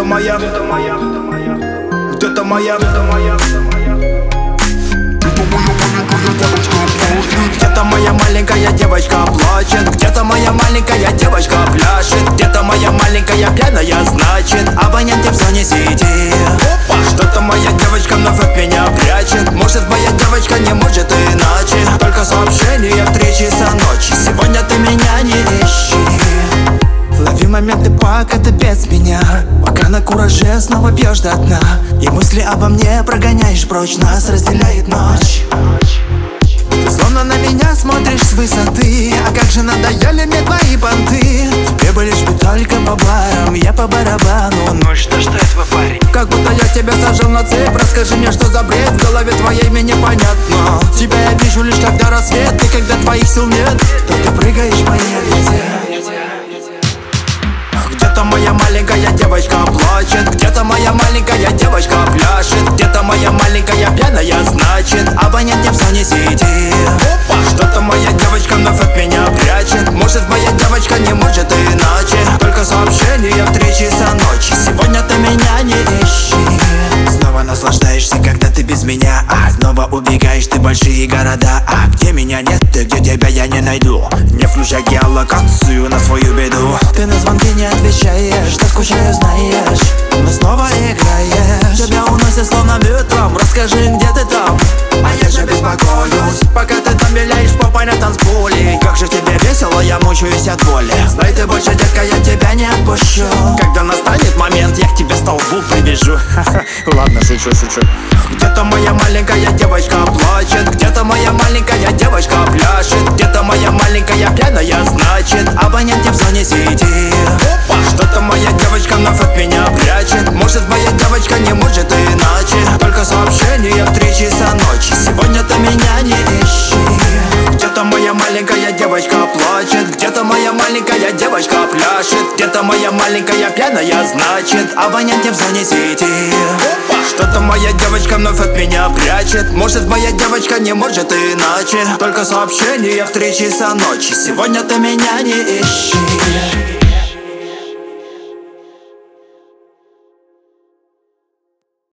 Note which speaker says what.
Speaker 1: моя, где-то моя, где-то моя маленькая девочка плачет, где-то моя маленькая девочка пляшет, где-то моя маленькая пьяная, значит, абоненты в зоне сети. Что-то моя девочка вновь от меня прячет. Может, моя девочка не может иначе. Только сообщения в 3 часа ночи. Сегодня ты меня не ищи. Лови моменты, пока ты без меня, пока на кураже снова пьешь до дна, и мысли обо мне прогоняешь прочь. Нас разделяет ночь. Ты словно на меня смотришь с высоты. А как же надоели мне твои понты. Тебе бы лишь бы только по барам, я по барабану.
Speaker 2: Ну что ж ты этого, парень?
Speaker 1: Как будто я тебя сажал на цепь. Расскажи мне, что за бред в голове твоей, мне непонятно. Тебя я вижу лишь когда рассвет. И когда твоих сил нет, то ты прыгаешь по небе. Где-то моя маленькая девочка плачет, где-то моя маленькая девочка пляшет, где-то моя маленькая пьяная, значит, абонент не в зоне сети. Что-то моя девочка вновь от меня прячет. Может, моя девочка не может иначе. Только сообщения в 3 часа ночи. Сегодня ты меня не ищи. Снова наслаждаешься, когда ты без меня. Снова убегаешь ты в большие города. Где меня нет, ты где тебя я не найду. Не включай геолокацию на свою беду. Ты на звонки не отвечаешь, ты скучаю, знаешь. Но снова играешь. Тебя уносят словно ветром. Расскажи, где ты там, а я же беспокоюсь. Пока ты там виляешь попой на танцполе. Как же тебе весело, я мучаюсь от боли. Знай ты больше, детка, я тебя не отпущу. Когда настанет момент, я к тебе столбу привяжу. Ладно, шучу. Где-то моя маленькая девочка плачет, где-то моя маленькая девочка пляшет, где-то моя маленькая пьяная, значит, абонент не в зоне сети. Что-то моя девочка вновь от меня прячет. Может, моя девочка не может иначе. Только сообщения в 3 часа ночи. Сегодня ты меня не ищи. Где-то моя маленькая девочка плачет, где-то моя маленькая девочка пляшет, где-то моя маленькая пьяная, значит, абонент не в зоне сети. Что-то моя девочка вновь от меня прячет. Может, моя девочка не может иначе. Только сообщения в 3 часа ночи. Сегодня ты меня не ищи.